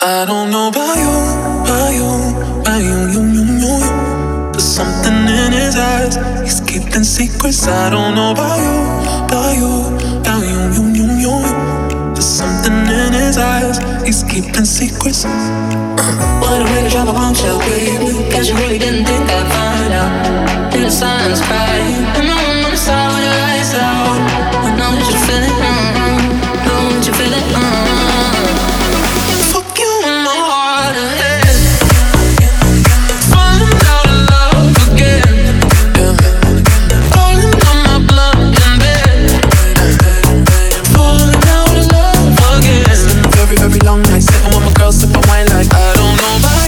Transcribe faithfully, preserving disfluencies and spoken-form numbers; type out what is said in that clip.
I don't know about you, about you, about you, you, you, you, you. There's something in his eyes, he's keeping secrets. I don't know about you, about you, about you, you, you, you, you. There's something in his eyes, he's keeping secrets. What a way to drop a bombshell, baby. Guess you really didn't think I'd find out. In the silence, cry. And no one on the side with the lights out. I know that you feel it, mm-hmm. Know that you feel it, mm-hmm. Fuck you in my heart ahead. Falling out of love again. Falling on my blood in bed. Falling out of love again. Very, very long night, sitting with my girl, sipping wine like I don't know about